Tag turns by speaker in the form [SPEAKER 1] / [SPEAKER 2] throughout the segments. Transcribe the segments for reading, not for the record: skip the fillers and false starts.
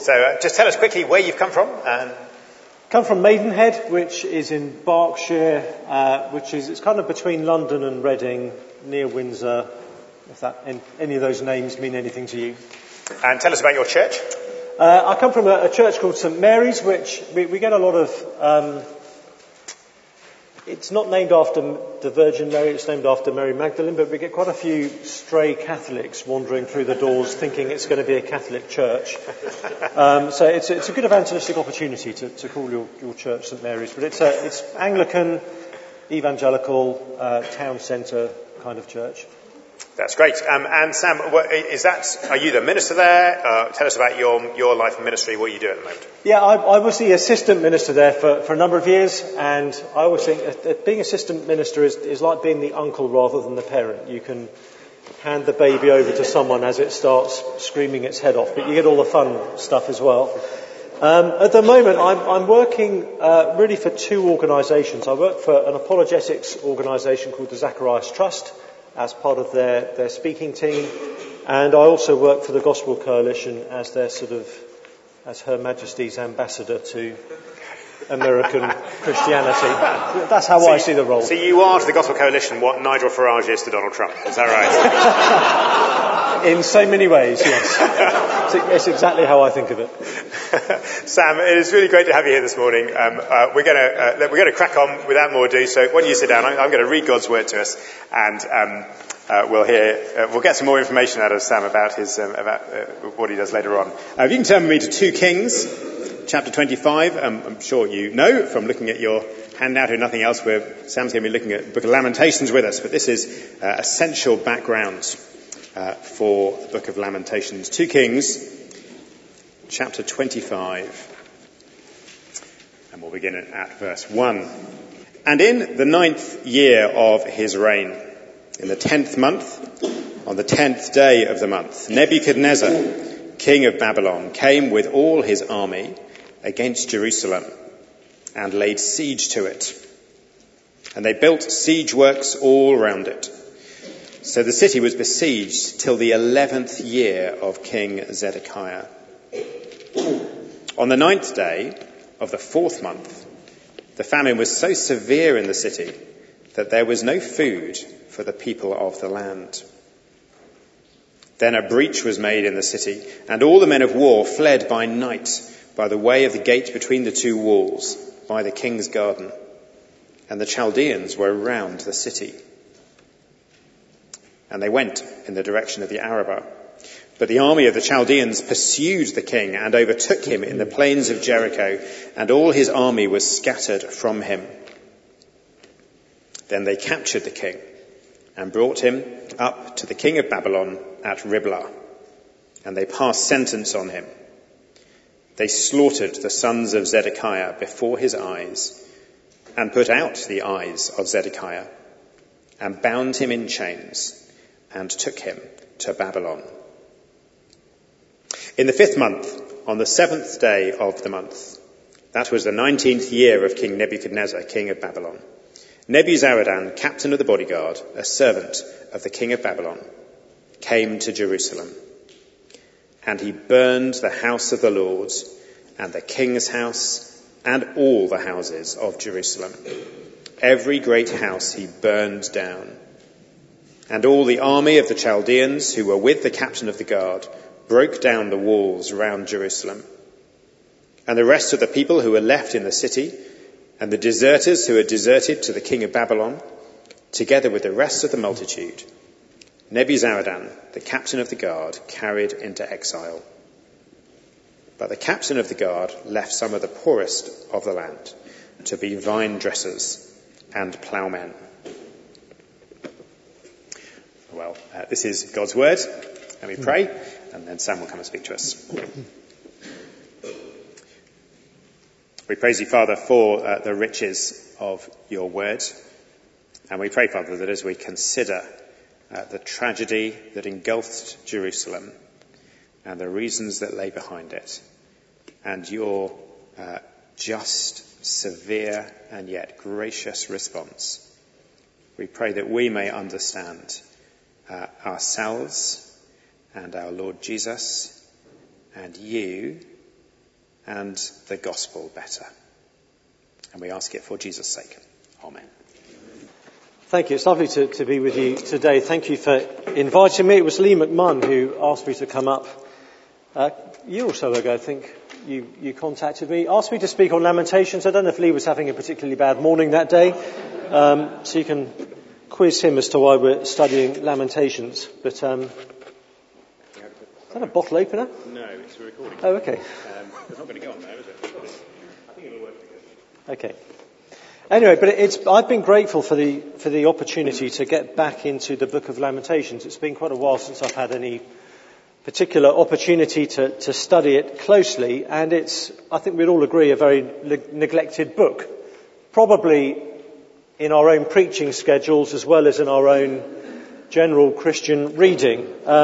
[SPEAKER 1] So just tell us quickly where you've come from.
[SPEAKER 2] Come from Maidenhead, which is in Berkshire, it's kind of between London and Reading, near Windsor, if any of those names mean anything to you.
[SPEAKER 1] And tell us about your church.
[SPEAKER 2] I come from a church called St Mary's, which we get a lot of... it's not named after the Virgin Mary, it's named after Mary Magdalene, but we get quite a few stray Catholics wandering through the doors thinking it's going to be a Catholic church. So it's a good evangelistic opportunity to call your church St Mary's, but it's Anglican, evangelical, town centre kind of church.
[SPEAKER 1] That's great. And Sam, are you the minister there? Tell us about your life and ministry, what you do at the moment.
[SPEAKER 2] Yeah, I was the assistant minister there for a number of years, and I always think that being assistant minister is like being the uncle rather than the parent. You can hand the baby over to someone as it starts screaming its head off, but you get all the fun stuff as well. At the moment, I'm working really for two organisations. I work for an apologetics organisation called the Zacharias Trust, as part of their speaking team, and I also work for the Gospel Coalition as as Her Majesty's ambassador to American Christianity. That's how I see the role.
[SPEAKER 1] So you are to the Gospel Coalition what Nigel Farage is to Donald Trump, is that right?
[SPEAKER 2] In so many ways, yes. It's exactly how I think of it.
[SPEAKER 1] Sam, it is really great to have you here this morning. We're going to crack on without more ado. So why don't you sit down? I'm going to read God's word to us, and we'll get some more information out of Sam about what he does later on. If you can turn with me to 2 Kings, chapter 25. I'm sure you know from looking at your handout or nothing else, Sam's going to be looking at the Book of Lamentations with us. But this is essential background for the Book of Lamentations. 2 Kings, chapter 25, and we'll begin at verse 1. And in the 9th year of his reign, in the 10th month, on the 10th day of the month, Nebuchadnezzar, king of Babylon, came with all his army against Jerusalem and laid siege to it. And they built siege works all round it. So the city was besieged till the 11th year of King Zedekiah. On the 9th day of the 4th month, the famine was so severe in the city that there was no food for the people of the land. Then a breach was made in the city, and all the men of war fled by night by the way of the gate between the two walls, by the king's garden. And the Chaldeans were around the city. And they went in the direction of the Arabah. But the army of the Chaldeans pursued the king and overtook him in the plains of Jericho, and all his army was scattered from him. Then they captured the king and brought him up to the king of Babylon at Riblah, and they passed sentence on him. They slaughtered the sons of Zedekiah before his eyes, and put out the eyes of Zedekiah, and bound him in chains, and took him to Babylon. In the 5th month, on the 7th day of the month, that was the 19th year of King Nebuchadnezzar, king of Babylon, Nebuzaradan, captain of the bodyguard, a servant of the king of Babylon, came to Jerusalem. And he burned the house of the Lord, and the king's house, and all the houses of Jerusalem. Every great house he burned down. And all the army of the Chaldeans who were with the captain of the guard broke down the walls round Jerusalem. And the rest of the people who were left in the city, and the deserters who had deserted to the king of Babylon, together with the rest of the multitude, Nebuzaradan, the captain of the guard, carried into exile. But the captain of the guard left some of the poorest of the land to be vine dressers and ploughmen. Well, this is God's word. Let me pray, and then Sam will come and speak to us. We praise you, Father, for the riches of your word. And we pray, Father, that as we consider the tragedy that engulfed Jerusalem and the reasons that lay behind it, and your just, severe, and yet gracious response, we pray that we may understand ourselves and our Lord Jesus and you and the gospel better. And we ask it for Jesus' sake. Amen.
[SPEAKER 2] Thank you. It's lovely to be with you today. Thank you for inviting me. It was Lee McMunn who asked me to come up a year or so ago, I think. You contacted me, asked me to speak on Lamentations. I don't know if Lee was having a particularly bad morning that day, so you can quiz him as to why we're studying Lamentations. But is that a bottle opener?
[SPEAKER 1] No, it's a recording.
[SPEAKER 2] Oh, okay.
[SPEAKER 1] It's not going to go on there, is it? I think it'll work.
[SPEAKER 2] Okay. Anyway, but I've been grateful for the opportunity to get back into the Book of Lamentations. It's been quite a while since I've had any particular opportunity to study it closely, and it's, I think we'd all agree, a very neglected book. Probably in our own preaching schedules as well as in our own general Christian reading.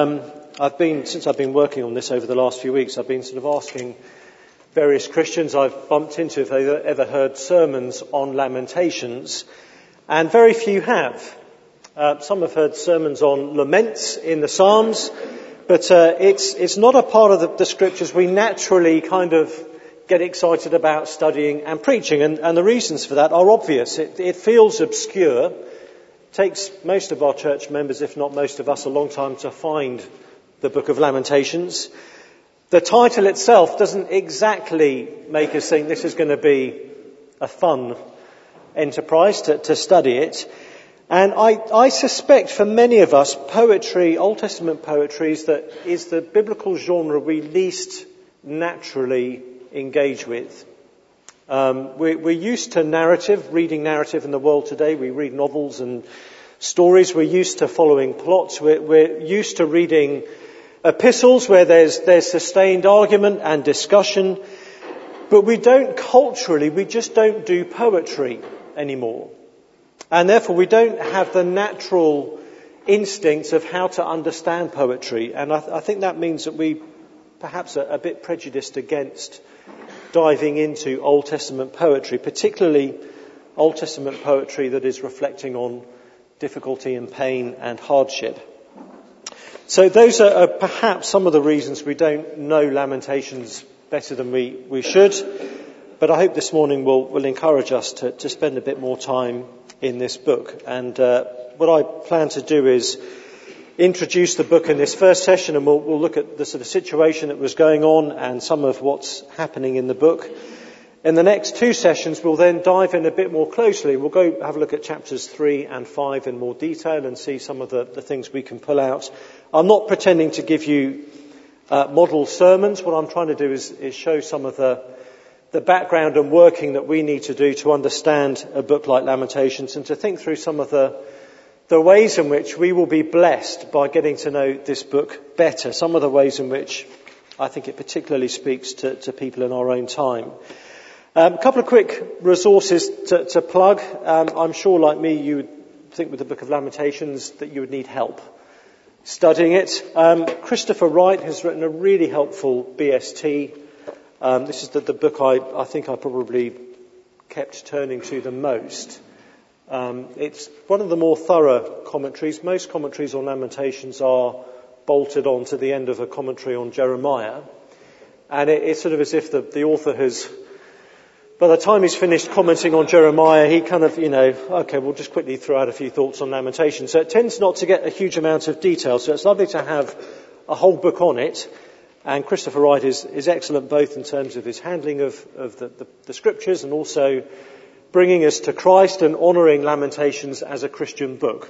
[SPEAKER 2] Since I've been working on this over the last few weeks, I've been sort of asking various Christians I've bumped into if they've ever heard sermons on Lamentations, and very few have. Some have heard sermons on laments in the Psalms, but it's not a part of the scriptures we naturally kind of get excited about studying and preaching, and the reasons for that are obvious. It feels obscure. It takes most of our church members, if not most of us, a long time to find the Book of Lamentations. The title itself doesn't exactly make us think this is going to be a fun enterprise to study it. And I suspect for many of us, poetry, Old Testament poetry, is the biblical genre we least naturally engage with. We're used to narrative, reading narrative in the world today. We read novels and stories. We're used to following plots. We're used to reading epistles where there's sustained argument and discussion, but we just don't do poetry anymore. And therefore we don't have the natural instincts of how to understand poetry. And I think that means that we perhaps are a bit prejudiced against diving into Old Testament poetry, particularly Old Testament poetry that is reflecting on difficulty and pain and hardship. So those are perhaps some of the reasons we don't know Lamentations better than we should. But I hope this morning will encourage us to spend a bit more time in this book. And what I plan to do is introduce the book in this first session, and we'll look at the sort of situation that was going on and some of what's happening in the book. In the next two sessions, we'll then dive in a bit more closely. We'll go have a look at chapters 3 and 5 in more detail and see some of the things we can pull out. I'm not pretending to give you model sermons. What I'm trying to do is show some of the background and working that we need to do to understand a book like Lamentations, and to think through some of the ways in which we will be blessed by getting to know this book better. Some of the ways in which I think it particularly speaks to people in our own time. A couple of quick resources to plug. I'm sure, like me, you would think with the Book of Lamentations that you would need help studying it. Christopher Wright has written a really helpful BST. This is the book I think I probably kept turning to the most. It's one of the more thorough commentaries. Most commentaries on Lamentations are bolted on to the end of a commentary on Jeremiah. And it's sort of as if the author has, by the time he's finished commenting on Jeremiah, he kind of, okay, we'll just quickly throw out a few thoughts on Lamentations. So it tends not to get a huge amount of detail. So it's lovely to have a whole book on it. And Christopher Wright is excellent both in terms of his handling of the scriptures and also bringing us to Christ and honouring Lamentations as a Christian book.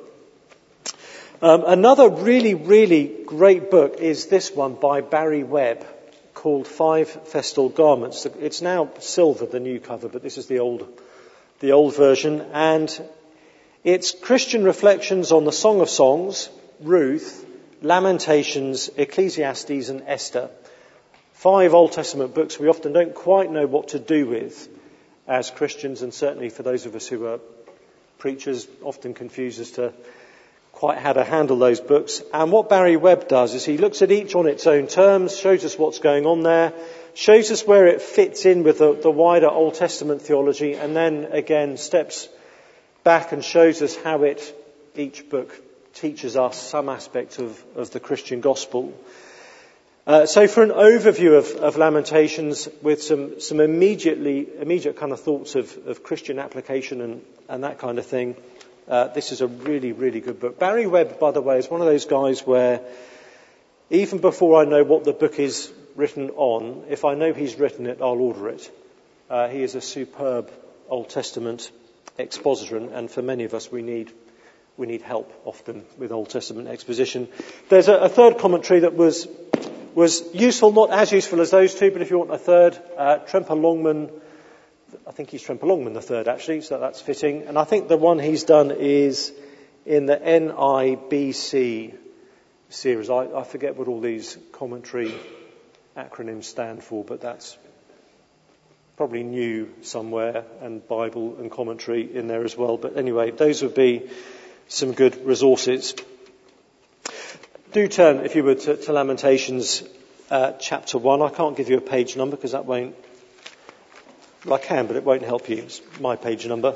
[SPEAKER 2] Another really, really great book is this one by Barry Webb, called 5 Festal Garments. It's now silver, the new cover, but this is the old version. And it's Christian reflections on the Song of Songs, Ruth, Lamentations, Ecclesiastes and Esther. 5 Old Testament books we often don't quite know what to do with as Christians, and certainly for those of us who are preachers, often confused as to quite how to handle those books. And what Barry Webb does is he looks at each on its own terms, shows us what's going on there, shows us where it fits in with the wider Old Testament theology, and then again steps back and shows us how each book teaches us some aspect of the Christian gospel. So for an overview of Lamentations with some immediate kind of thoughts of Christian application and that kind of thing, this is a really, really good book. Barry Webb, by the way, is one of those guys where even before I know what the book is written on, if I know he's written it, I'll order it. He is a superb Old Testament expositor, and for many of us we need help often with Old Testament exposition. There's a third commentary that was useful, not as useful as those two, but if you want a third, Tremper Longman, I think he's Tremper Longman the third actually, so that's fitting. And I think the one he's done is in the NIBC series. I forget what all these commentary acronyms stand for, but that's probably new somewhere, and Bible and commentary in there as well. But anyway, those would be some good resources. Do turn, if you would, to Lamentations chapter 1. I can't give you a page number because that won't... Well, I can, but it won't help you. It's my page number.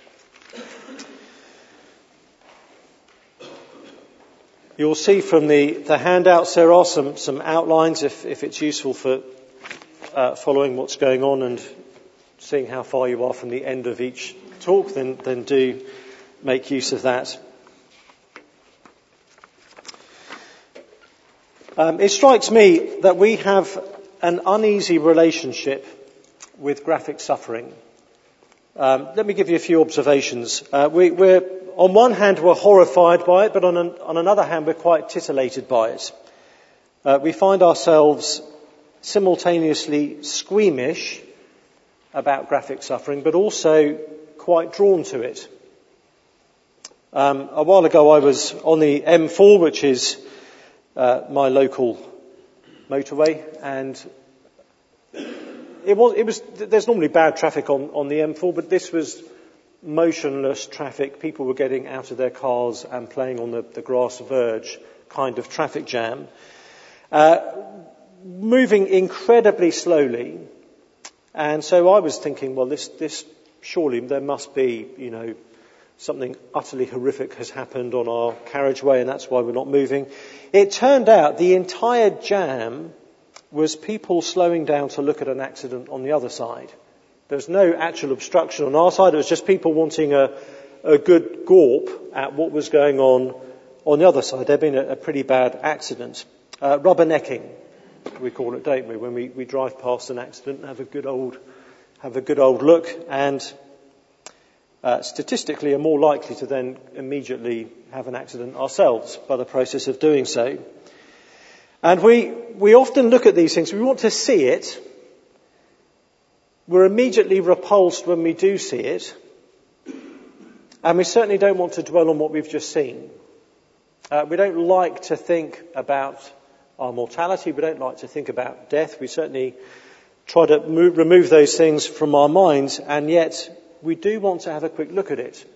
[SPEAKER 2] You'll see from the handouts there are some outlines if it's useful for following what's going on and seeing how far you are from the end of each talk, then do make use of that. It strikes me that we have an uneasy relationship with graphic suffering. Let me give you a few observations. We're on one hand we're horrified by it, but on another hand we're quite titillated by it. We find ourselves simultaneously squeamish about graphic suffering, but also quite drawn to it. A while ago I was on the M4, which is my local motorway, and there's normally bad traffic on the M4, but this was motionless traffic. People were getting out of their cars and playing on the grass verge kind of traffic jam. Moving incredibly slowly. And so I was thinking, well, this surely there must be, something utterly horrific has happened on our carriageway, and that's why we're not moving. It turned out the entire jam was people slowing down to look at an accident on the other side. There was no actual obstruction on our side. It was just people wanting a good gawp at what was going on the other side. There'd been a pretty bad accident. Rubbernecking, we call it, don't we? When we drive past an accident and have a good old look, and statistically are more likely to then immediately have an accident ourselves by the process of doing so. And we often look at these things. We want to see it. We're immediately repulsed when we do see it. And we certainly don't want to dwell on what we've just seen. We don't like to think about our mortality. We don't like to think about death. We certainly try to remove those things from our minds, and yet we do want to have a quick look at it.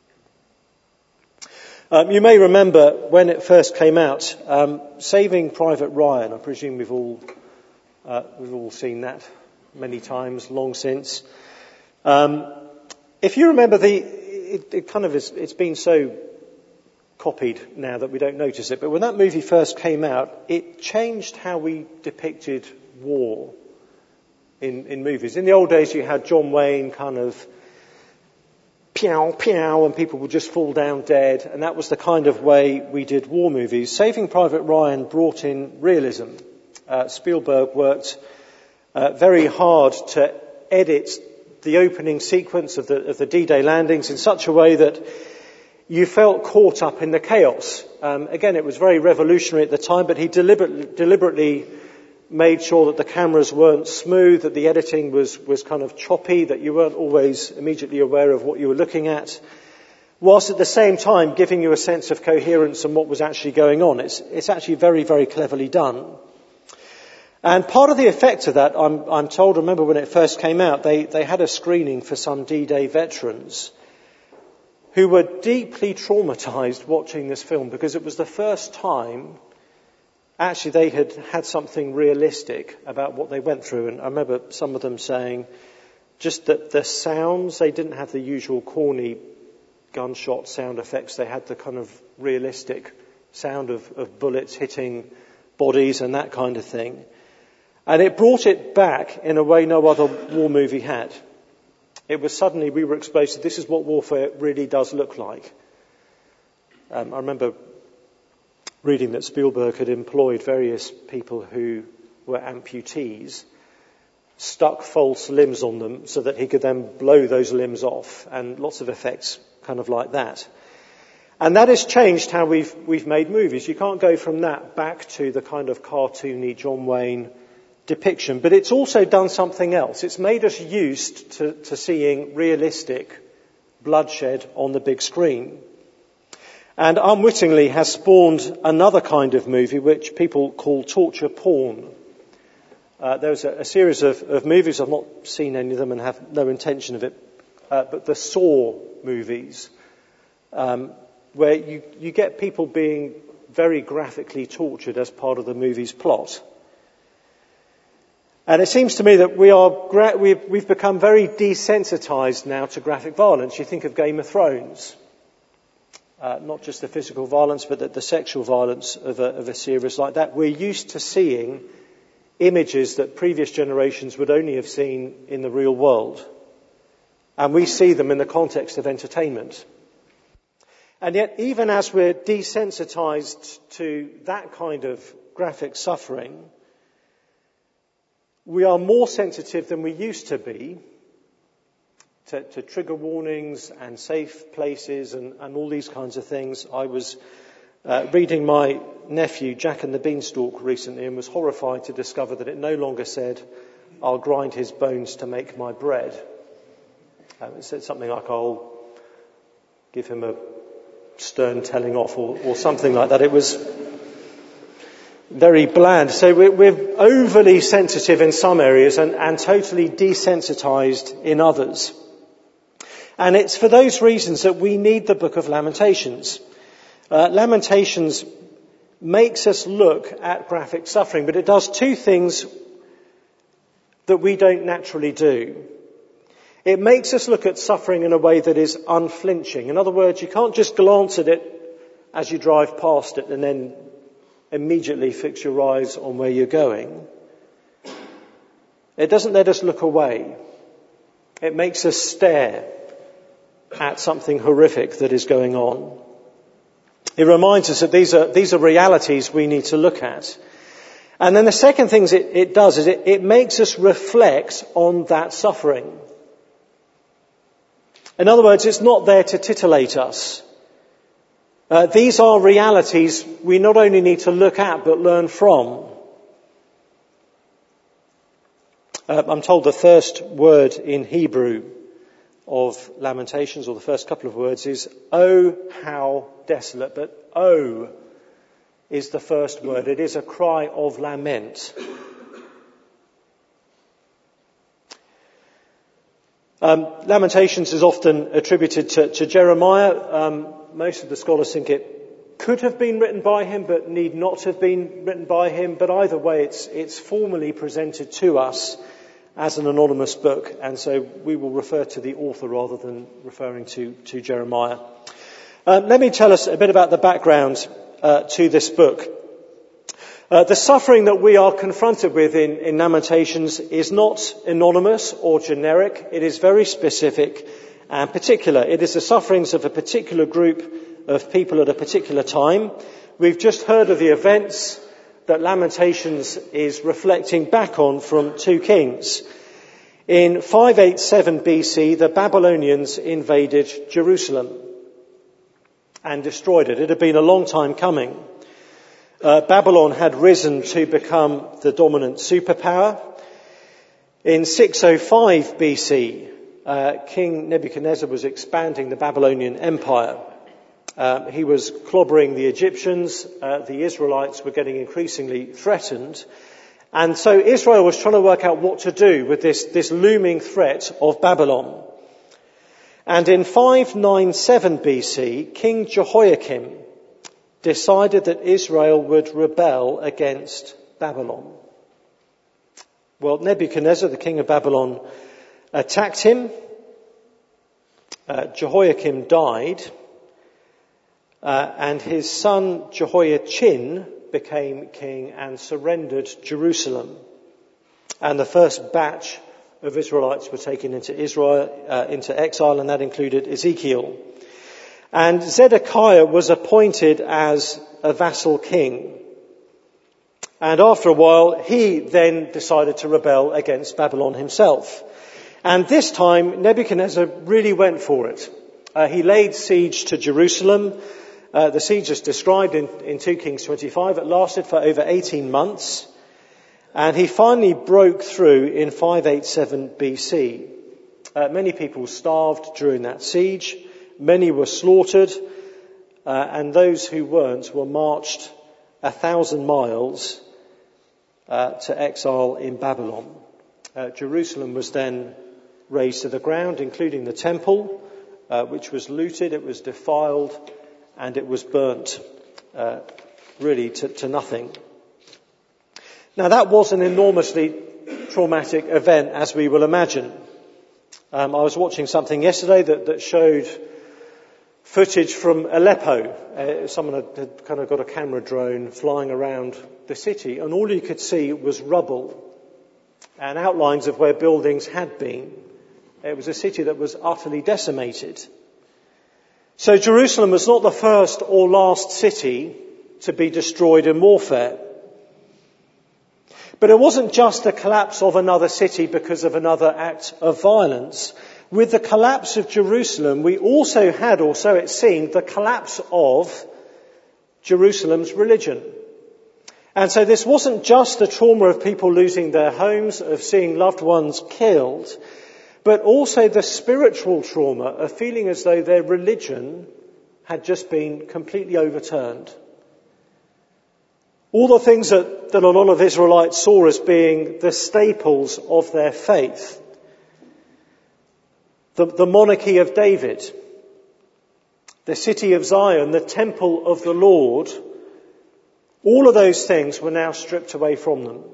[SPEAKER 2] You may remember when it first came out, Saving Private Ryan. I presume we've all seen that many times, long since. If you remember, it's been so copied now that we don't notice it. But when that movie first came out, it changed how we depicted war in movies. In the old days, you had John Wayne kind of pew, pew, and people would just fall down dead. And that was the kind of way we did war movies. Saving Private Ryan brought in realism. Spielberg worked very hard to edit the opening sequence of the D-Day landings in such a way that you felt caught up in the chaos. Again, it was very revolutionary at the time, but he deliberately made sure that the cameras weren't smooth, that the editing was kind of choppy, that you weren't always immediately aware of what you were looking at, whilst at the same time giving you a sense of coherence and what was actually going on. It's actually very, very cleverly done. And part of the effect of that, I'm told, remember when it first came out, they had a screening for some D-Day veterans who were deeply traumatized watching this film, because it was the first time actually they had something realistic about what they went through. And I remember some of them saying just that the sounds, they didn't have the usual corny gunshot sound effects. They had the kind of realistic sound of bullets hitting bodies and that kind of thing. And it brought it back in a way no other war movie had. It was suddenly we were exposed to this is what warfare really does look like. I remember reading that Spielberg had employed various people who were amputees, stuck false limbs on them so that he could then blow those limbs off, and lots of effects kind of like that. And that has changed how we've made movies. You can't go from that back to the kind of cartoony John Wayne depiction, but it's also done something else. It's made us used to seeing realistic bloodshed on the big screen. And unwittingly has spawned another kind of movie which people call torture porn. There was a series of movies, I've not seen any of them and have no intention of it, but the Saw movies, where you get people being very graphically tortured as part of the movie's plot. And it seems to me that we've become very desensitized now to graphic violence. You think of Game of Thrones, not just the physical violence, but the sexual violence of a series like that. We're used to seeing images that previous generations would only have seen in the real world. And we see them in the context of entertainment. And yet, even as we're desensitized to that kind of graphic suffering, we are more sensitive than we used to be to trigger warnings and safe places and all these kinds of things. I was reading my nephew, Jack and the Beanstalk, recently and was horrified to discover that it no longer said, "I'll grind his bones to make my bread." It said something like, "I'll give him a stern telling off," or something like that. It was very bland. So we're overly sensitive in some areas and totally desensitized in others. And it's for those reasons that we need the book of Lamentations. Lamentations makes us look at graphic suffering, but it does two things that we don't naturally do. It makes us look at suffering in a way that is unflinching. In other words, you can't just glance at it as you drive past it and then immediately fix your eyes on where you're going. It doesn't let us look away. It makes us stare at something horrific that is going on. It reminds us that these are realities we need to look at. And then the second thing it does is it makes us reflect on that suffering. In other words, it's not there to titillate us. These are realities we not only need to look at but learn from. I'm told the first word in Hebrew of Lamentations, or the first couple of words, is "Oh, how desolate." But "oh" is the first word. It is a cry of lament. Lamentations is often attributed to Jeremiah. Most of the scholars think it could have been written by him, but need not have been written by him. But either way, it's formally presented to us as an anonymous book, and so we will refer to the author rather than referring to Jeremiah. Let me tell us a bit about the background to this book. The suffering that we are confronted with in Lamentations is not anonymous or generic. It is very specific and particular. It is the sufferings of a particular group of people at a particular time. We've just heard of the events that Lamentations is reflecting back on from 2 Kings. In 587 BC, the Babylonians invaded Jerusalem and destroyed it. It had been a long time coming. Babylon had risen to become the dominant superpower. In 605 BC, King Nebuchadnezzar was expanding the Babylonian Empire. He was clobbering the Egyptians. The Israelites were getting increasingly threatened. And so Israel was trying to work out what to do with this looming threat of Babylon. And in 597 BC, King Jehoiakim decided that Israel would rebel against Babylon. Well, Nebuchadnezzar, the king of Babylon, attacked him. Jehoiakim died. And his son Jehoiachin became king and surrendered Jerusalem. And the first batch of Israelites were taken into exile, and that included Ezekiel. And Zedekiah was appointed as a vassal king. And after a while, he then decided to rebel against Babylon himself. And this time, Nebuchadnezzar really went for it. He laid siege to Jerusalem. The siege is described in 2 Kings 25. It lasted for over 18 months. And he finally broke through in 587 BC. Many people starved during that siege. Many were slaughtered. And those who weren't were marched 1,000 miles to exile in Babylon. Jerusalem was then razed to the ground, including the temple, which was looted, it was defiled, and it was burnt really to nothing. Now that was an enormously traumatic event, as we will imagine. I was watching something yesterday that showed footage from Aleppo. Someone had kind of got a camera drone flying around the city, and all you could see was rubble and outlines of where buildings had been. It was a city that was utterly decimated. So Jerusalem was not the first or last city to be destroyed in warfare. But it wasn't just the collapse of another city because of another act of violence. With the collapse of Jerusalem, we also had, or so it seemed, the collapse of Jerusalem's religion. And so this wasn't just the trauma of people losing their homes, of seeing loved ones killed, but also the spiritual trauma of feeling as though their religion had just been completely overturned. All the things that a lot of Israelites saw as being the staples of their faith. The monarchy of David, the city of Zion, the temple of the Lord, all of those things were now stripped away from them.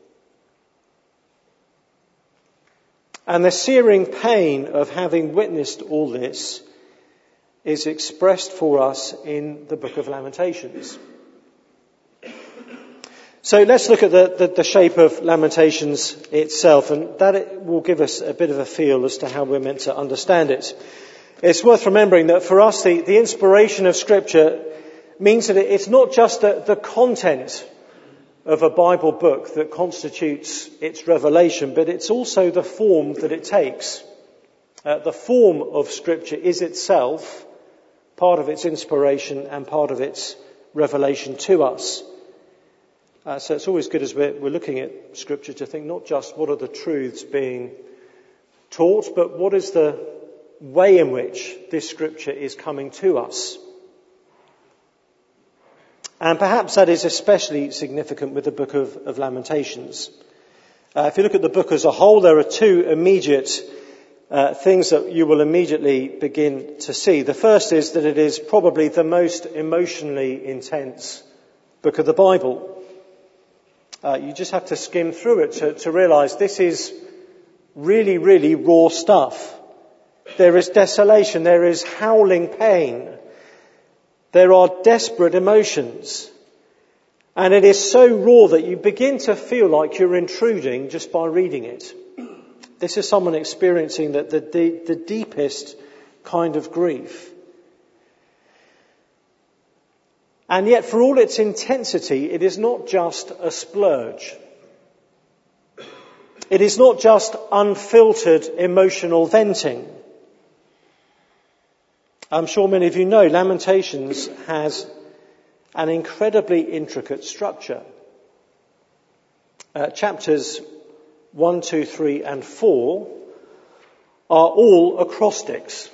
[SPEAKER 2] And the searing pain of having witnessed all this is expressed for us in the book of Lamentations. So let's look at the shape of Lamentations itself, and that will give us a bit of a feel as to how we're meant to understand it. It's worth remembering that for us the inspiration of Scripture means that it's not just the content of a Bible book that constitutes its revelation, but it's also the form that it takes. The form of Scripture is itself part of its inspiration and part of its revelation to us. So it's always good as we're looking at Scripture to think not just what are the truths being taught, but what is the way in which this Scripture is coming to us. And perhaps that is especially significant with the book of Lamentations. If you look at the book as a whole, there are two immediate things that you will immediately begin to see. The first is that it is probably the most emotionally intense book of the Bible. You just have to skim through it to realize this is really, really raw stuff. There is desolation. There is howling pain. There are desperate emotions. And it is so raw that you begin to feel like you're intruding just by reading it. This is someone experiencing the deepest kind of grief. And yet, for all its intensity, it is not just a splurge. It is not just unfiltered emotional venting. I'm sure many of you know Lamentations has an incredibly intricate structure. Chapters 1, 2, 3 and 4 are all acrostics.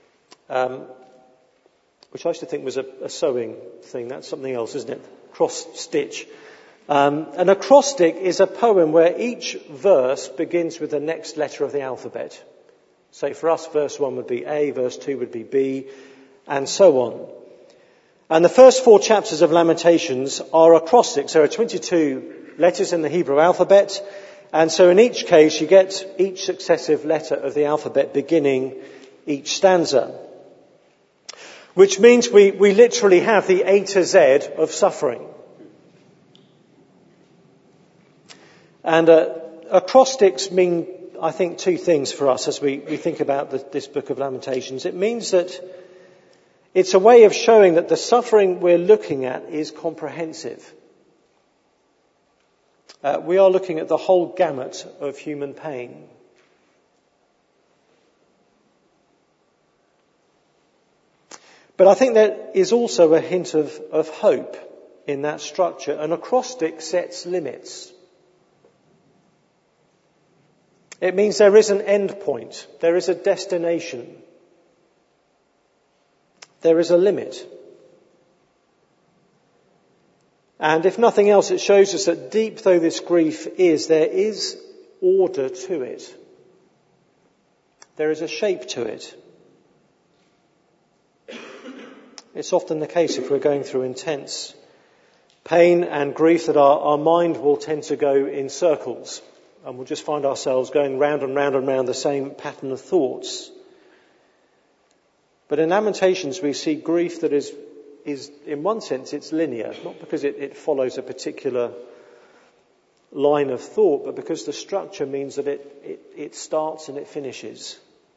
[SPEAKER 2] Which I used to think was a sewing thing. That's something else, isn't it? Cross-stitch. An acrostic is a poem where each verse begins with the next letter of the alphabet. So for us, verse 1 would be A, verse 2 would be B, and so on. And the first 4 chapters of Lamentations are acrostics. There are 22 letters in the Hebrew alphabet. And so in each case, you get each successive letter of the alphabet beginning each stanza. Which means we literally have the A to Z of suffering. And acrostics mean, I think, two things for us as we think about this book of Lamentations. It means that it's a way of showing that the suffering we're looking at is comprehensive. We are looking at the whole gamut of human pain. But I think there is also a hint of hope in that structure. An acrostic sets limits. It means there is an end point. There is a destination. There is a limit. And if nothing else, it shows us that deep though this grief is, there is order to it. There is a shape to it. It's often the case if we're going through intense pain and grief that our mind will tend to go in circles and we'll just find ourselves going round and round and round the same pattern of thoughts. But in Lamentations we see grief that is in one sense it's linear, not because it follows a particular line of thought, but because the structure means that it starts and it finishes.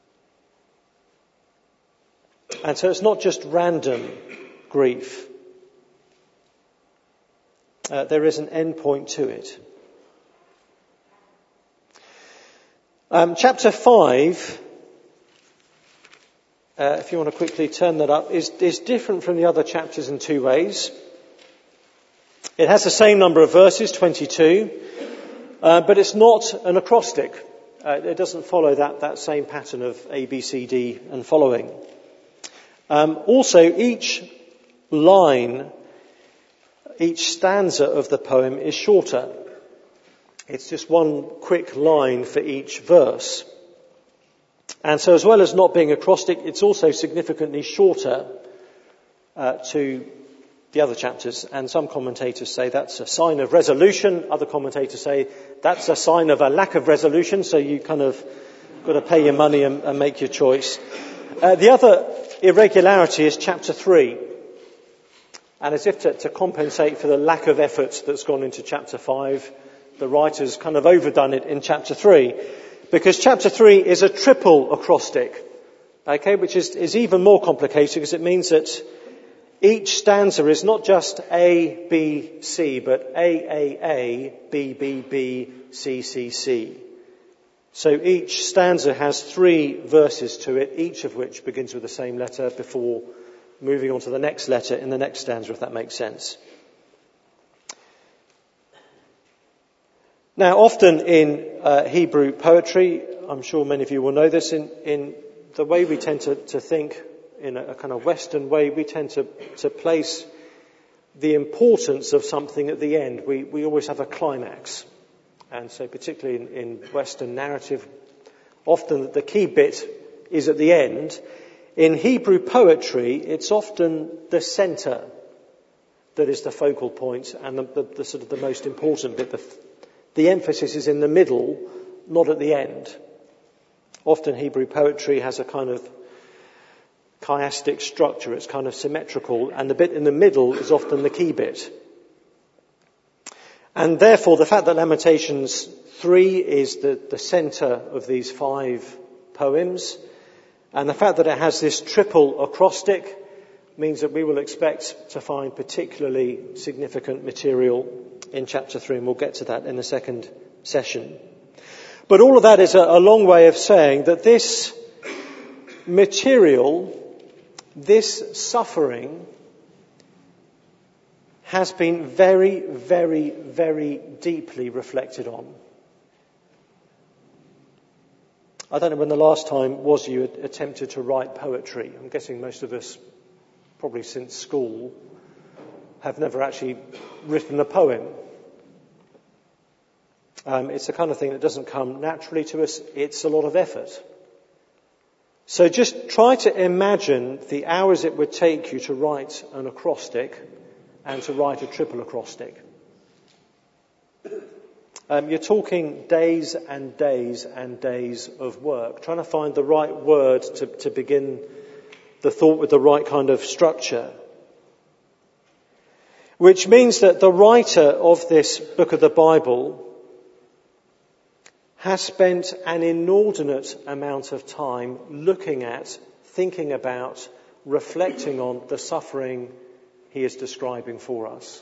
[SPEAKER 2] And so it's not just random grief. There is an end point to it. Chapter 5, if you want to quickly turn that up, is different from the other chapters in two ways. It has the same number of verses, 22, but it's not an acrostic. It doesn't follow that same pattern of A, B, C, D and following. Also, each line, each stanza of the poem is shorter. It's just one quick line for each verse. And so as well as not being acrostic, it's also significantly shorter to the other chapters. And some commentators say that's a sign of resolution. Other commentators say that's a sign of a lack of resolution. So you kind of got to pay your money and make your choice. The other irregularity is chapter 3. And as if to compensate for the lack of effort that's gone into chapter 5, the writer's kind of overdone it in chapter 3. Because chapter 3 is a triple acrostic, okay, which is even more complicated because it means that each stanza is not just A, B, C, but A, B, B, B, C, C, C. So each stanza has 3 verses to it, each of which begins with the same letter before moving on to the next letter in the next stanza, if that makes sense. Now, often in Hebrew poetry, I'm sure many of you will know this, in the way we tend to think in a kind of Western way, we tend to place the importance of something at the end. We always have a climax. And so particularly in Western narrative, often the key bit is at the end. In Hebrew poetry, it's often the centre that is the focal point and the sort of the most important bit. The emphasis is in the middle, not at the end. Often Hebrew poetry has a kind of chiastic structure. It's kind of symmetrical, and the bit in the middle is often the key bit. And therefore, the fact that Lamentations 3 is the centre of these 5 poems, and the fact that it has this triple acrostic means that we will expect to find particularly significant material in chapter 3, and we'll get to that in the second session. But all of that is a long way of saying that this material, this suffering, has been very, very, very deeply reflected on. I don't know when the last time was you attempted to write poetry. I'm guessing most of us, probably since school, have never actually written a poem. It's the kind of thing that doesn't come naturally to us. It's a lot of effort. So just try to imagine the hours it would take you to write an acrostic and to write a triple acrostic. You're talking days and days and days of work, trying to find the right word to begin the thought with the right kind of structure. Which means that the writer of this book of the Bible has spent an inordinate amount of time looking at, thinking about, reflecting on the suffering he is describing for us.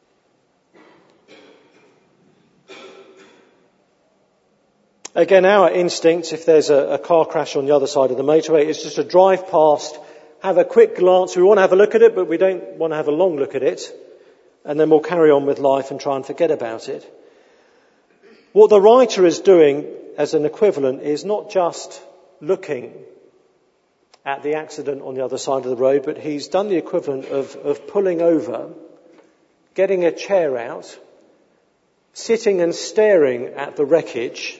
[SPEAKER 2] Again, our instinct, if there's a car crash on the other side of the motorway, is just to drive past, have a quick glance. We want to have a look at it, but we don't want to have a long look at it. And then we'll carry on with life and try and forget about it. What the writer is doing as an equivalent is not just looking at the accident on the other side of the road, but he's done the equivalent of pulling over, getting a chair out, sitting and staring at the wreckage.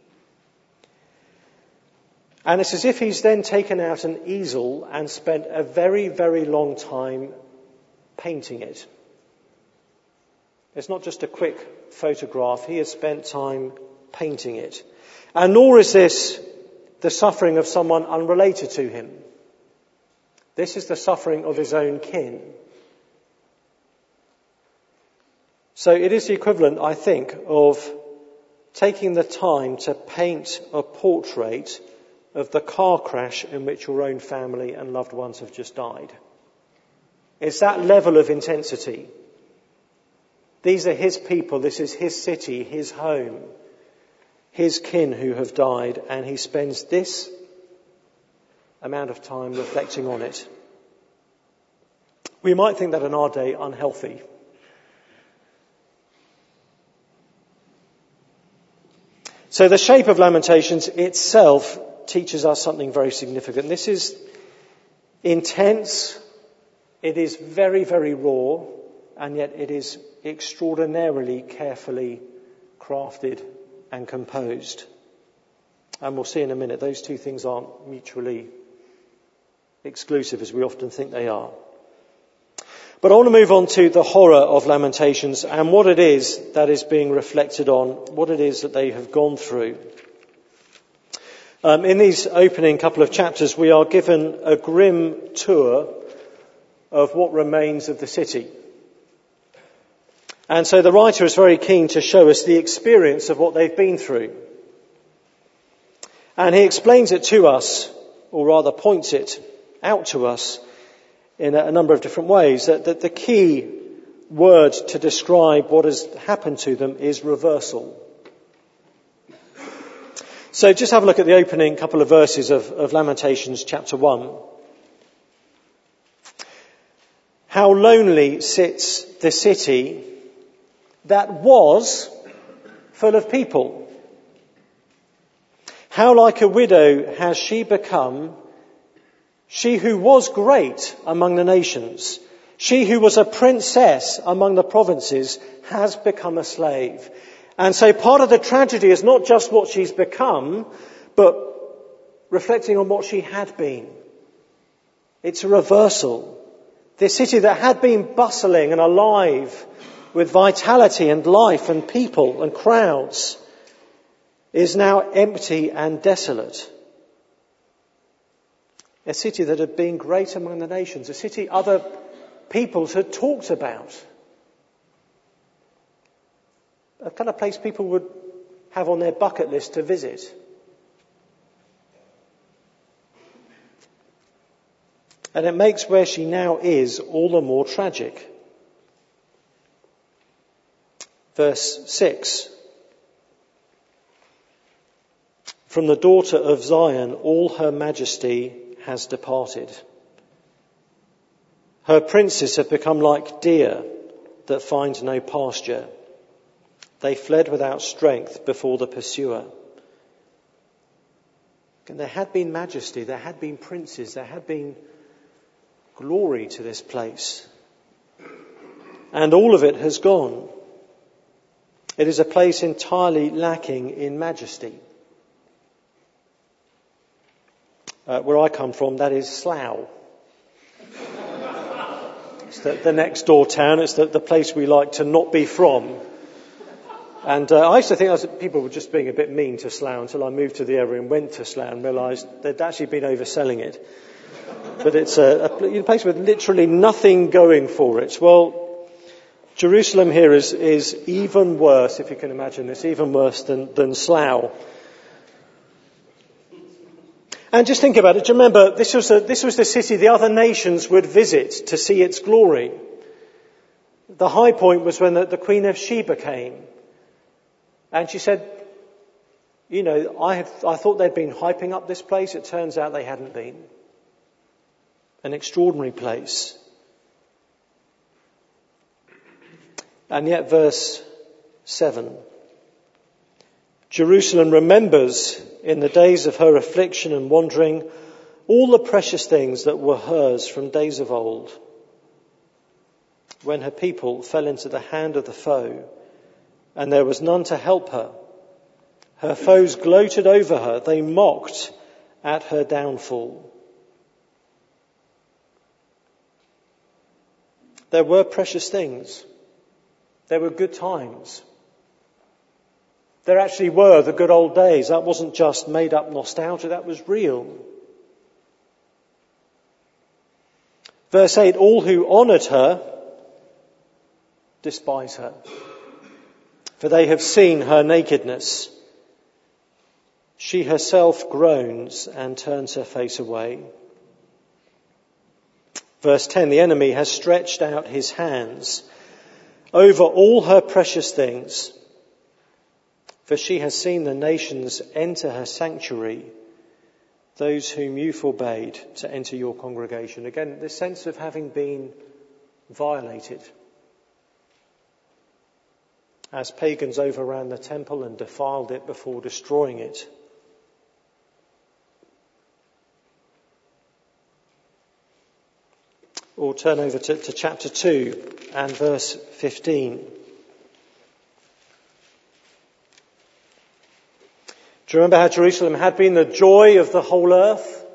[SPEAKER 2] And it's as if he's then taken out an easel and spent a very, very long time painting it. It's not just a quick photograph. He has spent time painting it. And nor is this the suffering of someone unrelated to him. This is the suffering of his own kin. So it is the equivalent, I think, of taking the time to paint a portrait of the car crash in which your own family and loved ones have just died. It's that level of intensity. These are his people, this is his city, his home, his kin who have died, and he spends this amount of time reflecting on it. We might think that in our day unhealthy. So the shape of Lamentations itself teaches us something very significant. This is intense, it is very, very raw, and yet it is extraordinarily carefully crafted and composed. And we'll see in a minute, those two things aren't mutually exclusive as we often think they are. But I want to move on to the horror of Lamentations and what it is that is being reflected on, what it is that they have gone through. In these opening couple of chapters, we are given a grim tour of what remains of the city. And so the writer is very keen to show us the experience of what they've been through. And he explains it to us, or rather points it out to us in a number of different ways. That the key word to describe what has happened to them is reversal. So just have a look at the opening couple of verses of Lamentations chapter 1. How lonely sits the city that was full of people. How like a widow has she become, she who was great among the nations, she who was a princess among the provinces, has become a slave. And so part of the tragedy is not just what she's become, but reflecting on what she had been. It's a reversal. This city that had been bustling and alive with vitality and life and people and crowds is now empty and desolate. A city that had been great among the nations, a city other peoples had talked about. A kind of place people would have on their bucket list to visit. And it makes where she now is all the more tragic. Verse 6. From the daughter of Zion, all her majesty has departed. Her princes have become like deer that find no pasture. They fled without strength before the pursuer. And there had been majesty, there had been princes, there had been glory to this place. And all of it has gone. It is a place entirely lacking in majesty. Where I come from, that is Slough. It's the next door town. It's the place we like to not be from. And I used to think people were just being a bit mean to Slough until I moved to the area and went to Slough and realised they'd actually been overselling it. But it's a place with literally nothing going for it. Well, Jerusalem here is even worse, if you can imagine this, even worse than Slough. And just think about it. Do you remember, this was the city the other nations would visit to see its glory. The high point was when the Queen of Sheba came. And she said, I thought they'd been hyping up this place. It turns out they hadn't been. An extraordinary place. And yet verse 7. Jerusalem remembers in the days of her affliction and wandering all the precious things that were hers from days of old, when her people fell into the hand of the foe and there was none to help her. Her foes gloated over her. They mocked at her downfall. There were precious things. There were good times. There actually were the good old days. That wasn't just made up nostalgia, that was real. Verse 8, all who honoured her despise her, for they have seen her nakedness. She herself groans and turns her face away. Verse 10, the enemy has stretched out his hands over all her precious things, for she has seen the nations enter her sanctuary, those whom you forbade to enter your congregation. Again, this sense of having been violated. As pagans overran the temple and defiled it before destroying it. Or turn over to chapter 2 and verse 15. Do you remember how Jerusalem had been the joy of the whole earth?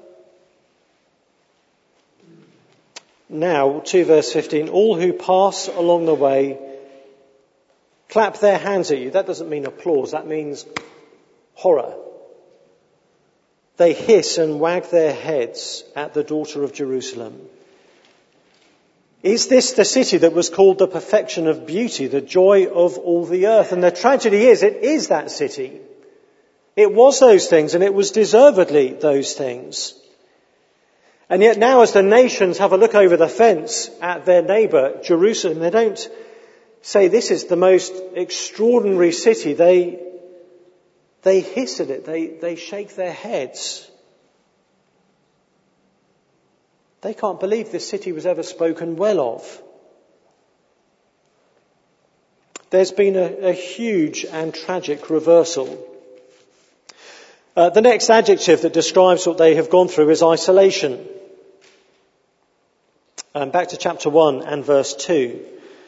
[SPEAKER 2] Now, 2 verse 15, all who pass along the way clap their hands at you. That doesn't mean applause, that means horror. They hiss and wag their heads at the daughter of Jerusalem. Is this the city that was called the perfection of beauty, the joy of all the earth? And the tragedy is, it is that city. It was those things, and it was deservedly those things. And yet now, as the nations have a look over the fence at their neighbour, Jerusalem, they don't say this is the most extraordinary city. They hiss at it. They shake their heads. They can't believe this city was ever spoken well of. There's been a huge and tragic reversal. The next adjective that describes what they have gone through is isolation. Back to chapter 1 and verse 2.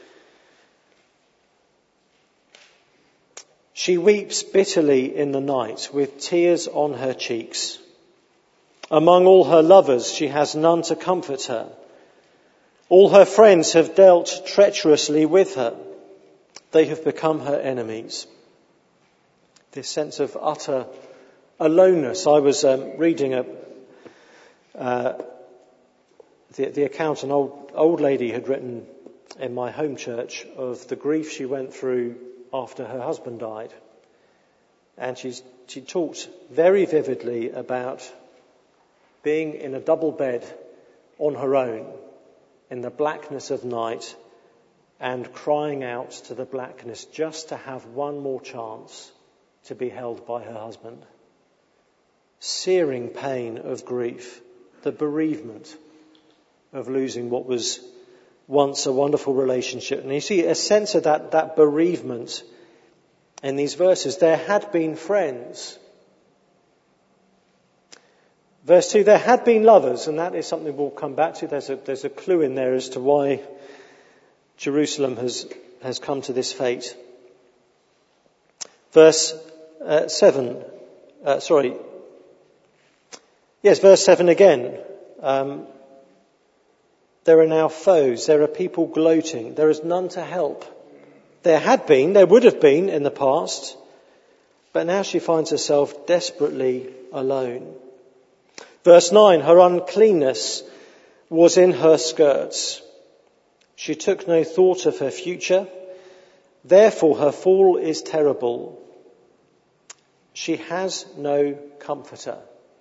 [SPEAKER 2] She weeps bitterly in the night with tears on her cheeks. Among all her lovers, she has none to comfort her. All her friends have dealt treacherously with her. They have become her enemies. This sense of utter aloneness. I was reading the account an old lady had written in my home church of the grief she went through after her husband died. And she talked very vividly about being in a double bed on her own in the blackness of night and crying out to the blackness just to have one more chance to be held by her husband. Searing pain of grief, the bereavement of losing what was once a wonderful relationship. And you see a sense of that bereavement in these verses. There had been friends. Verse 2, there had been lovers, and that is something we'll come back to. There's a clue in there as to why Jerusalem has come to this fate. Verse 7 again. There are now foes. There are people gloating. There is none to help. There would have been in the past, but now she finds herself desperately alone. Verse 9, her uncleanness was in her skirts. She took no thought of her future. Therefore her fall is terrible. She has no comforter.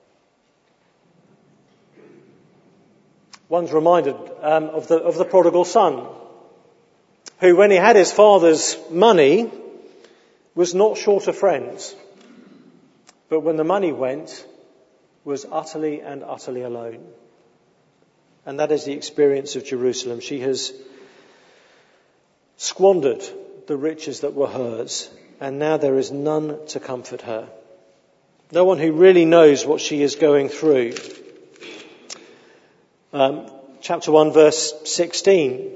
[SPEAKER 2] One's reminded of the prodigal son, who, when he had his father's money, was not short of friends, but when the money went, was utterly and utterly alone. And that is the experience of Jerusalem. She has squandered the riches that were hers, and now there is none to comfort her. No one who really knows what she is going through. Chapter 1, verse 16.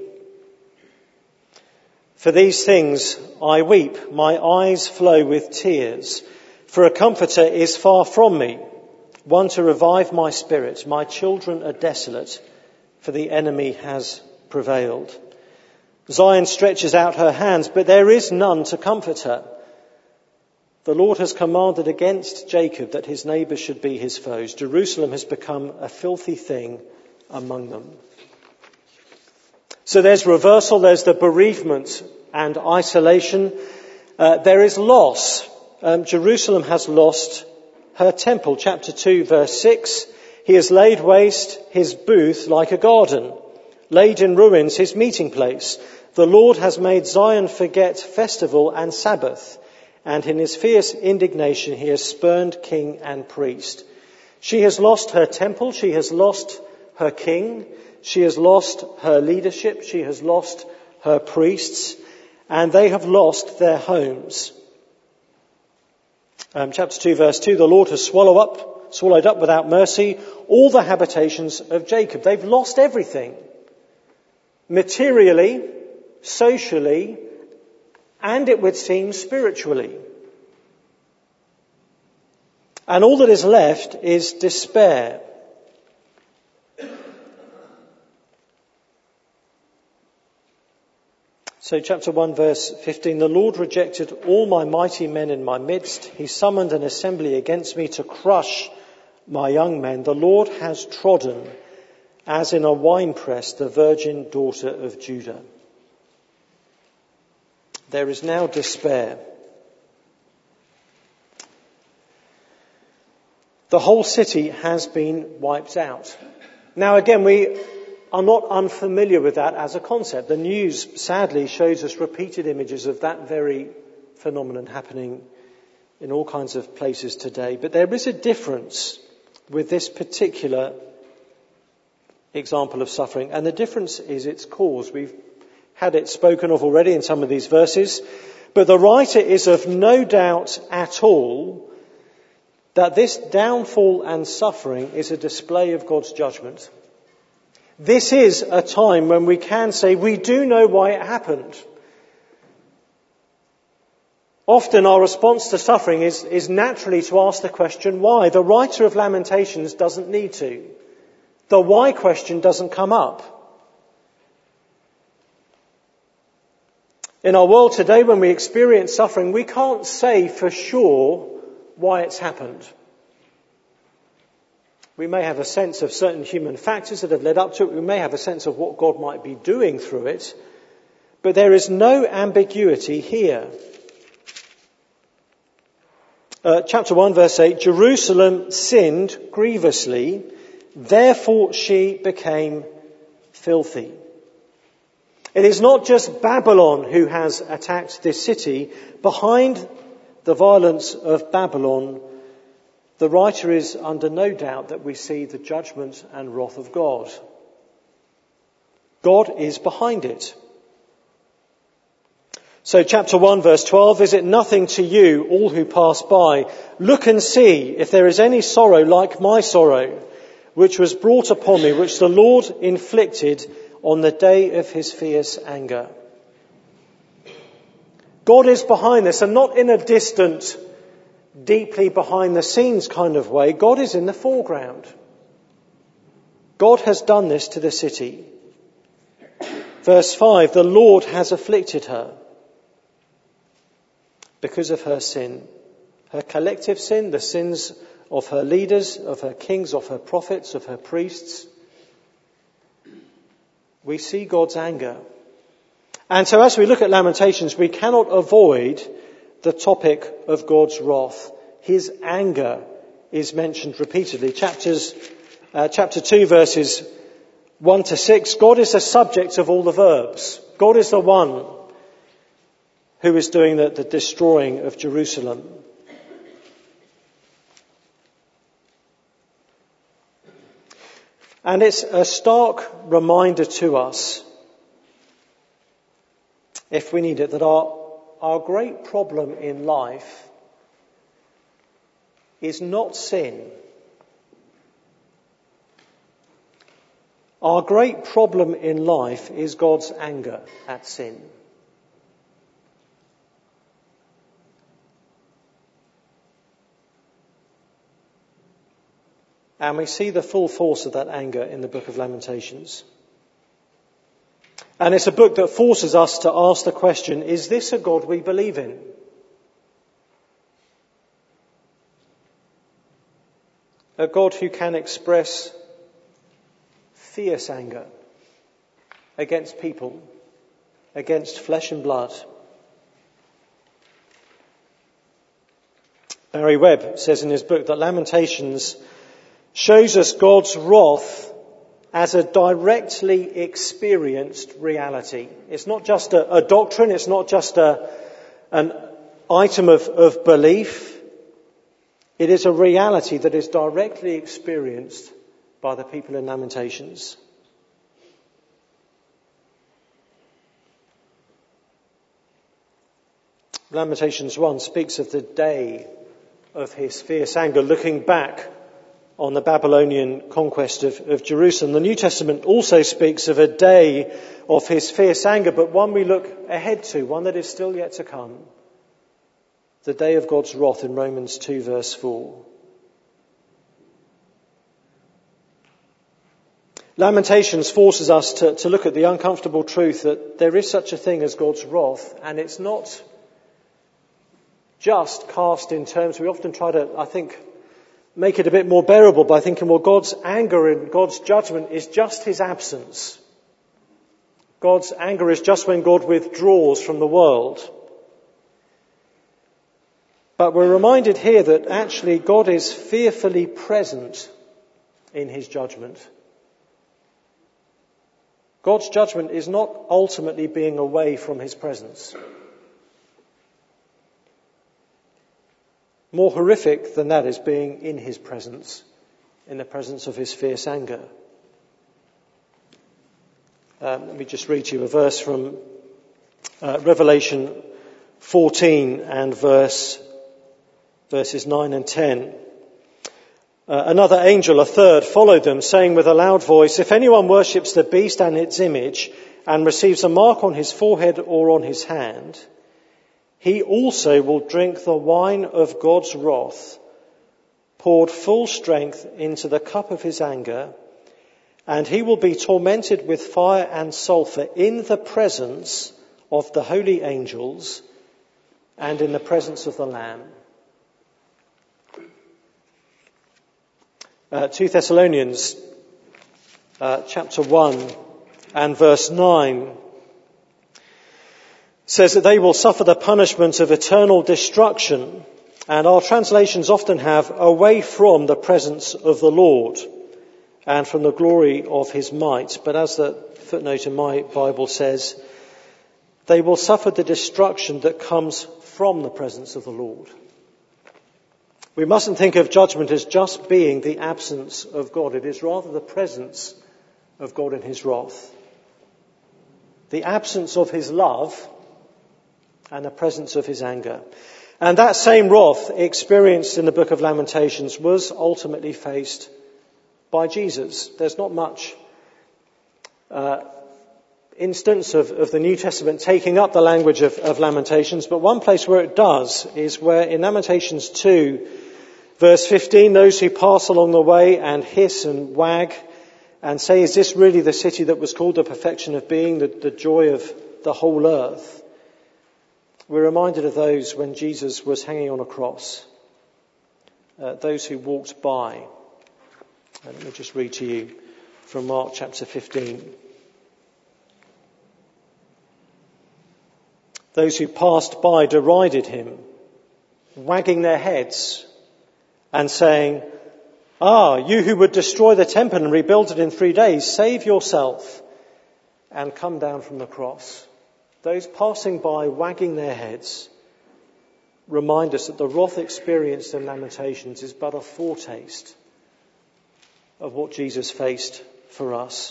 [SPEAKER 2] For these things I weep, my eyes flow with tears, for a comforter is far from me, one to revive my spirit. My children are desolate, for the enemy has prevailed. Zion stretches out her hands, but there is none to comfort her. The Lord has commanded against Jacob that his neighbours should be his foes. Jerusalem has become a filthy thing among them. So there's reversal, there's the bereavement and isolation. There is loss. Jerusalem has lost her temple. Chapter 2, verse 6. He has laid waste his booth like a garden, laid in ruins his meeting place. The Lord has made Zion forget festival and Sabbath, and in his fierce indignation he has spurned king and priest. She has lost her temple, she has lost her king, she has lost her leadership, she has lost her priests, and they have lost their homes. Chapter 2, verse 2, the Lord has swallowed up without mercy all the habitations of Jacob. They've lost everything. Materially, socially, and it would seem spiritually. And all that is left is despair. So chapter 1 verse 15, the Lord rejected all my mighty men in my midst. He summoned an assembly against me to crush my young men. The Lord has trodden as in a winepress the virgin daughter of Judah. There is now despair. The whole city has been wiped out. Now again, we are not unfamiliar with that as a concept. The news sadly shows us repeated images of that very phenomenon happening in all kinds of places today. But there is a difference with this particular example of suffering, and the difference is its cause. We've had it spoken of already in some of these verses, but the writer is of no doubt at all that this downfall and suffering is a display of God's judgment. This is a time when we can say we do know why it happened. Often our response to suffering is naturally to ask the question why. The writer of Lamentations doesn't need to. The why question doesn't come up. In our world today, when we experience suffering, we can't say for sure why it's happened. We may have a sense of certain human factors that have led up to it. We may have a sense of what God might be doing through it. But there is no ambiguity here. Chapter 1, verse 8, Jerusalem sinned grievously, therefore she became filthy. It is not just Babylon who has attacked this city. Behind the violence of Babylon, the writer is under no doubt that we see the judgment and wrath of God. God is behind it. So chapter 1 verse 12, is it nothing to you, all who pass by? Look and see if there is any sorrow like my sorrow, which was brought upon me, which the Lord inflicted on the day of his fierce anger. God is behind this, and not in a distant, deeply behind the scenes kind of way. God is in the foreground. God has done this to the city. Verse 5, the Lord has afflicted her because of her sin. Her collective sin, the sins of her leaders, of her kings, of her prophets, of her priests. We see God's anger. And so as we look at Lamentations, we cannot avoid the topic of God's wrath. His anger is mentioned repeatedly. Chapter 2, verses 1 to 6, God is the subject of all the verbs. God is the one who is doing the destroying of Jerusalem. And it's a stark reminder to us, if we need it, that our great problem in life is not sin. Our great problem in life is God's anger at sin. And we see the full force of that anger in the book of Lamentations. And it's a book that forces us to ask the question, is this a God we believe in? A God who can express fierce anger against people, against flesh and blood. Barry Webb says in his book that Lamentations shows us God's wrath as a directly experienced reality. It's not just a doctrine, it's not just an item of belief. It is a reality that is directly experienced by the people in Lamentations. Lamentations 1 speaks of the day of his fierce anger, looking back on the Babylonian conquest of Jerusalem. The New Testament also speaks of a day of his fierce anger, but one we look ahead to, one that is still yet to come. The day of God's wrath in Romans 2 verse 4. Lamentations forces us to look at the uncomfortable truth that there is such a thing as God's wrath, and it's not just cast in terms, we often try to, I think, make it a bit more bearable by thinking, well, God's anger and God's judgment is just his absence. God's anger is just when God withdraws from the world. But we're reminded here that actually God is fearfully present in his judgment. God's judgment is not ultimately being away from his presence. More horrific than that is being in his presence, in the presence of his fierce anger. Let me just read you a verse from Revelation 14 and verses 9 and 10. Another angel, a third, followed them, saying with a loud voice, "If anyone worships the beast and its image and receives a mark on his forehead or on his hand, he also will drink the wine of God's wrath, poured full strength into the cup of his anger, and he will be tormented with fire and sulfur in the presence of the holy angels and in the presence of the Lamb." 2 Thessalonians chapter 1 and verse 9 says that they will suffer the punishment of eternal destruction, and our translations often have away from the presence of the Lord and from the glory of his might. But as the footnote in my Bible says, they will suffer the destruction that comes from the presence of the Lord. We mustn't think of judgment as just being the absence of God. It is rather the presence of God in his wrath. The absence of his love and the presence of his anger. And that same wrath experienced in the book of Lamentations was ultimately faced by Jesus. There's not much instance of the New Testament taking up the language of Lamentations, but one place where it does is where in Lamentations 2, verse 15, those who pass along the way and hiss and wag and say, "Is this really the city that was called the perfection of being, the joy of the whole earth?" We're reminded of those when Jesus was hanging on a cross, those who walked by. Let me just read to you from Mark chapter 15. Those who passed by derided him, wagging their heads and saying, "Ah, you who would destroy the temple and rebuild it in 3 days, save yourself and come down from the cross." Those passing by, wagging their heads, remind us that the wrath experienced in Lamentations is but a foretaste of what Jesus faced for us.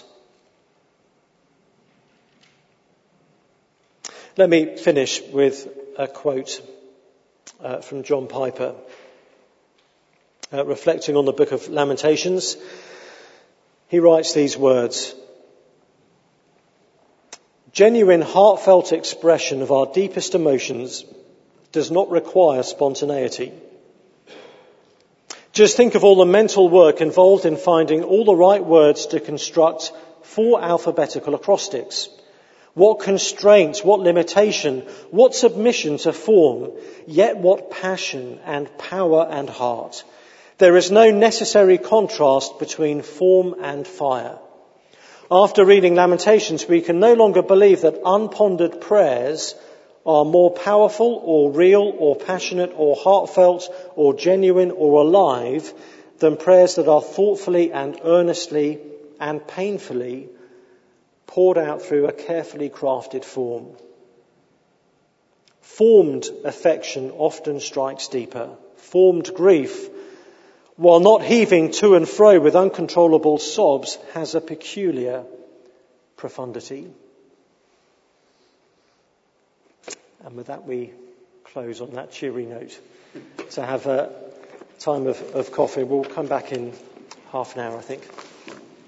[SPEAKER 2] Let me finish with a quote from John Piper, reflecting on the book of Lamentations. He writes these words: "Genuine, heartfelt expression of our deepest emotions does not require spontaneity. Just think of all the mental work involved in finding all the right words to construct 4 alphabetical acrostics. What constraints, what limitation, what submission to form, yet what passion and power and heart. There is no necessary contrast between form and fire. After reading Lamentations, we can no longer believe that unpondered prayers are more powerful or real or passionate or heartfelt or genuine or alive than prayers that are thoughtfully and earnestly and painfully poured out through a carefully crafted form. Formed affection often strikes deeper. Formed grief, while not heaving to and fro with uncontrollable sobs, has a peculiar profundity." And with that, we close on that cheery note to have a time of coffee. We'll come back in half an hour, I think.